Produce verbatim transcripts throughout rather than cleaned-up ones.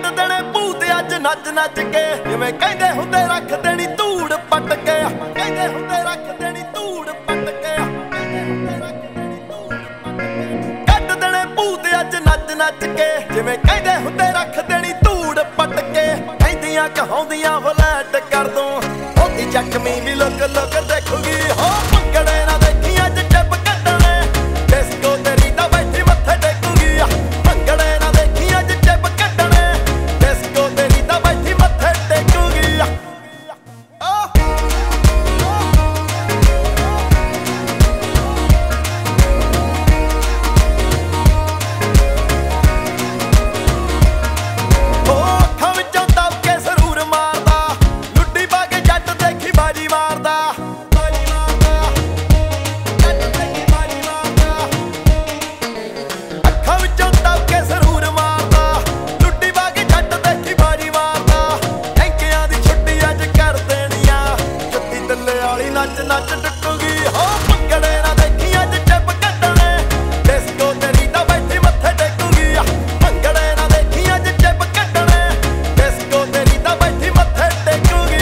ਦੇਣੇ ਭੂਤ ਅੱਜ ਨੱਚ ਨੱਚ ਕੇ ਜਿਵੇਂ ਕਹਿੰਦੇ ਹੁੰਦੇ ਰੱਖ ਦੇਣੀ ਧੂੜ ਪੱਟ ਕੇ ਕਹਿੰਦੇ ਹੁੰਦੇ ਰੱਖ ਦੇਣੀ ਧੂੜ ਪੱਟ ਕੇ ਕੱਢ ਦੇਣੇ ਭੂਤ ਅੱਜ ਨੱਚ ਨੱਚ ਕੇ ਜਿਵੇਂ ਕਹਿੰਦੇ ਹੁੰਦੇ ਰੱਖ ਦੇਣੀ ਧੂੜ ਪੱਟ ਕੇ ਕਹਿੰਦੀਆਂ ਕਹਾਉਂਦੀਆਂ ਫਲੈਟ ਕਰ ਦੂੰ ਉਹਦੀ ਜ਼ਖਮੀ ਵੀ ਲੁੱਕ ਲੁੱਕ ਦੇਖੂਗੀ ਹੋ ਭੰਗੜੇ ਨਾ ਦੇਖੀ ਅੱਜ ਟਿਪ ਕੱਢਣੇ ਡਿਸਕੋ ਤੇਰੀ ਤਾਂ ਬੈਠੀ ਮੱਥੇ ਟੇਕੂਗੀ ਭੰਗੜੇ ਨਾ ਦੇਖੀ ਅੱਜ ਟਿਪ ਕੱਢਣੇ ਡਿਸਕੋ ਤੇਰੀ ਤਾਂ ਬੈਠੀ ਮੱਥੇ ਟੇਕੂਗੀ ਅੱਖਾਂ ਵਿੱਚੋਂ ਦਬ ਕੇ ਸਰੂਰ ਮਾਰਦਾ ਲੁੱਡੀ ਪਾ ਕੇ ਜੱਟ ਦੇਖੀ ਬਾਜੀ ਮਾਰਦਾ ਅੱਖਾਂ ਵਿੱਚੋਂ ਦਬ ਕੇ ਸਰੂਰ ਮਾਰਦਾ ਲੁੱਡੀ ਪਾ ਕੇ ਜੱਟ ਦੇਖੀ ਬਾਜੀ ਮਾਰਦਾ ਟੈਂਕਿਆਂ ਦੀ ਛੁੱਟੀ ਅੱਜ ਕਰ ਦੇਣੀ ਆ ਜੁੱਤੀ ਤੱਲੇ ਵਾਲੀ ਨੱਚ ਨੱਚ ਟੁੱਟੂਗੀ ਹੋ ਭੰਗੜੇ ਨਾ ਦੇਖੀ ਅੱਜ ਟਿਪ ਕੱਢਣੇ ਡਿਸਕੋ ਤੇਰੀ ਤਾਂ ਬੈਠੀ ਮੱਥੇ ਟੇਕੂਗੀ ਭੰਗੜੇ ਨਾ ਦੇਖੀ ਅੱਜ ਟਿਪ ਕੱਢਣੇ ਡਿਸਕੋ ਤੇਰੀ ਤਾਂ ਬੈਠੀ ਮੱਥੇ ਟੇਕੂਗੀ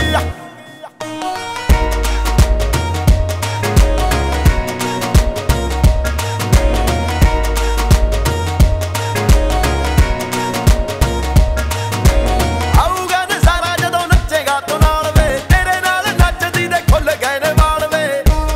ਆਊਗਾ ਨਜ਼ਾਰਾ ਜਦੋਂ ਨੱਚੇਗਾ ਤੂੰ ਨਾਲ ਵੇ ਤੇਰੇ ਨਾਲ ਨੱਚਦੀ ਦੇ ਖੁੱਲ ਗਏ ਨੇ ਵਾਲ ਵੇ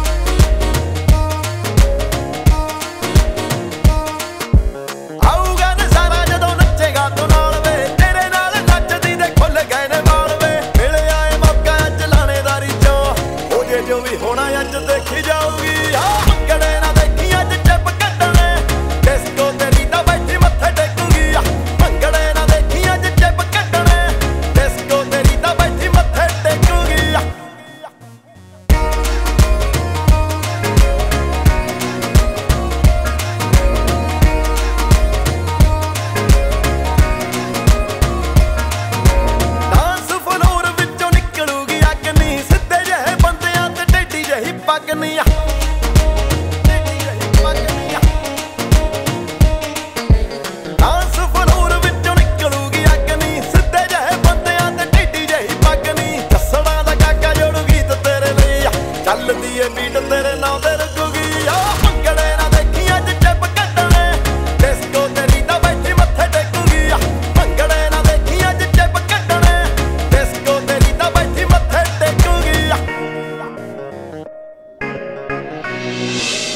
ਆਊਗਾ ਨਜ਼ਾਰਾ ਜਦੋਂ ਨੱਚੇਗਾ ਤੂੰ ਨਾਲ ਵੇ ਤੇਰੇ ਨਾਲ ਨੱਚਦੀ ਦੇ ਖੁੱਲ ਗਏ ਨੇ ਵਾਲ ਵੇ ਮਿਲੇ ਆਏ ਮੌਕਾ ਅੱਜ ਲਾਣੇਦਾਰੀ ਚੋਂ ਹੋ ਜੇ ਜੋ ਵੀ ਹੋਣਾ ਅੱਜ ਦੇਖੀ ਜਾਊਗੀ ਆ ਭੰਗੜੇ ਨਾ ਦੇਖੀ ਅੱਜ ਟਿਪ ਕੱਢਣੇ ਡਿਸਕੋ ਤੇਰੀ ਤਾਂ ਬੈਠੀ ਮੱਥੇ ਟੇਕੂਗੀ ਭੰਗੜੇ ਨਾ ਦੇਖੀ ਅੱਜ ਟਿਪ ਕੱਢਣੇ ਡਿਸਕੋ ਤੇਰੀ ਤਾਂ ਬੈਠੀ ਮੱਥੇ ਟੇਕੂਗੀ ਡਾਂਸ ਫਲੋਰ ਵਿੱਚੋਂ ਨਿਕਲੂਗੀ ਅੱਗ ਨੀ ਸਿੱਧੇ ਜਿਹੇ ਬੰਦਿਆਂ ਤੇ ਟੇਢੀ ਜਿਹੀ ਪੱਗ ਨੀ ਟੇਢੀ ਜਿਹੀ ਪੱਗ ਨੀ ਡਾਂਸ ਫਲੋਰ ਵਿੱਚੋਂ ਨਿਕਲੂਗੀ ਅੱਗ ਨੀ ਸਿੱਧੇ ਜਿਹੇ ਬੰਦਿਆਂ ਤੇ ਟੇਢੀ ਜਿਹੀ ਪੱਗ ਨੀ ਜੱਸੜਾਂ ਦਾ ਕਾਕਾ ਜੋੜੂ ਗੀਤ ਤੇਰੇ ਲਈ ਚੱਲਦੀ ਏ ਬੀਟ ਤੇਰੇ ਨਾਂ ਤੇ ਰੁਕੂਗੀ ਆ ਭੰਗੜੇ ਨਾ ਦੇਖੀ ਅੱਜ ਟਿਪ ਕੱਢਣੇ ਡਿਸਕੋ ਤੇਰੀ ਤਾਂ ਬੈਠੀ ਮੱਥੇ ਟੇਕੂਗੀ ਭੰਗੜੇ ਨਾ ਦੇਖੀ ਅੱਜ ਟਿਪ ਕੱਢਣੇ ਡਿਸਕੋ ਤੇਰੀ ਤਾਂ ਬੈਠੀ ਮੱਥੇ ਟੇਕੂਗੀ